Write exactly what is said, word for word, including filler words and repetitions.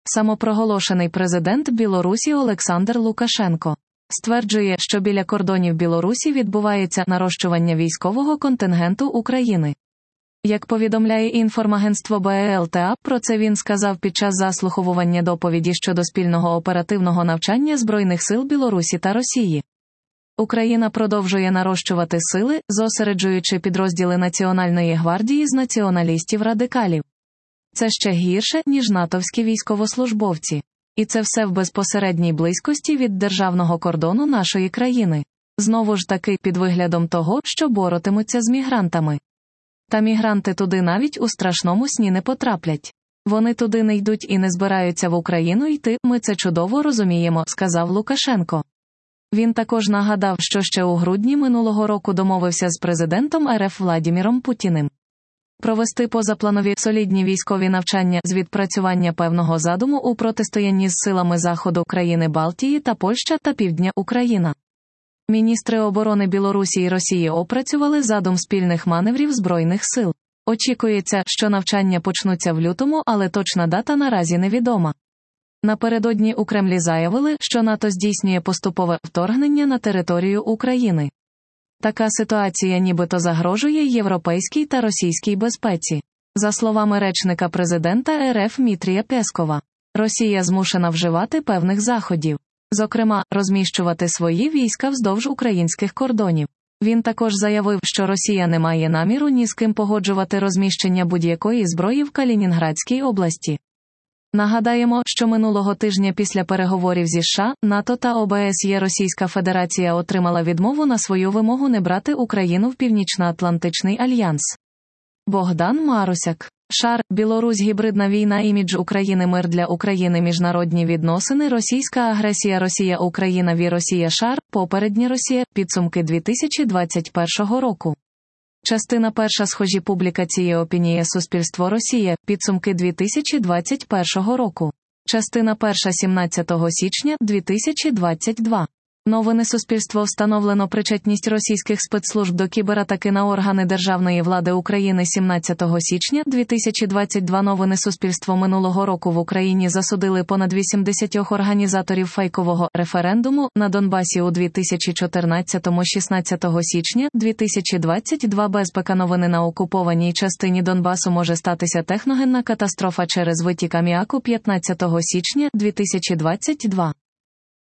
Самопроголошений президент Білорусі Олександр Лукашенко стверджує, що біля кордонів Білорусі відбувається нарощування військового контингенту України. Як повідомляє інформагентство Б Л Т А, про це він сказав під час заслуховування доповіді щодо спільного оперативного навчання Збройних сил Білорусі та Росії. Україна продовжує нарощувати сили, зосереджуючи підрозділи Національної гвардії з націоналістів-радикалів. Це ще гірше, ніж натовські військовослужбовці. І це все в безпосередній близькості від державного кордону нашої країни. Знову ж таки під виглядом того, що боротимуться з мігрантами. Та мігранти туди навіть у страшному сні не потраплять. Вони туди не йдуть і не збираються в Україну йти, ми це чудово розуміємо, сказав Лукашенко. Він також нагадав, що ще у грудні минулого року домовився з президентом Ер Еф Владіміром Путіним провести позапланові солідні військові навчання з відпрацювання певного задуму у протистоянні з силами Заходу країни Балтії та Польща та Півдня Україна. Міністри оборони Білорусі і Росії опрацювали задум спільних маневрів Збройних сил. Очікується, що навчання почнуться в лютому, але точна дата наразі невідома. Напередодні у Кремлі заявили, що НАТО здійснює поступове вторгнення на територію України. Така ситуація нібито загрожує європейській та російській безпеці. За словами речника президента Ер Еф Мітрія Пєскова, Росія змушена вживати певних заходів. Зокрема, розміщувати свої війська вздовж українських кордонів. Він також заявив, що Росія не має наміру ні з ким погоджувати розміщення будь-якої зброї в Калінінградській області. Нагадаємо, що минулого тижня після переговорів зі США, НАТО та О Б С Є Російська Федерація отримала відмову на свою вимогу не брати Україну в Північно-Атлантичний альянс. Богдан Марусяк. Шар, Білорусь, гібридна війна, імідж України, мир для України, міжнародні відносини, російська агресія, Росія, Україна, ві Росія, Шар, попередня Росія, підсумки дві тисячі двадцять першого року. Частина перша. Схожі публікації. Опінія. Суспільство. Росія, підсумки дві тисячі двадцять першого року. Частина перша. сімнадцятого січня дві тисячі двадцять другого. Новини. Суспільство. Встановлено причетність російських спецслужб до кібератаки на органи державної влади України сімнадцятого січня дві тисячі двадцять другого. Новини. Суспільство. Минулого року в Україні засудили понад вісімдесят організаторів фейкового референдуму на Донбасі у дві тисячі чотирнадцятому. шістнадцятого січня дві тисячі двадцять другого. Безпека. Новини. На окупованій частині Донбасу може статися техногенна катастрофа через витік аміаку п'ятнадцятого січня дві тисячі двадцять другого.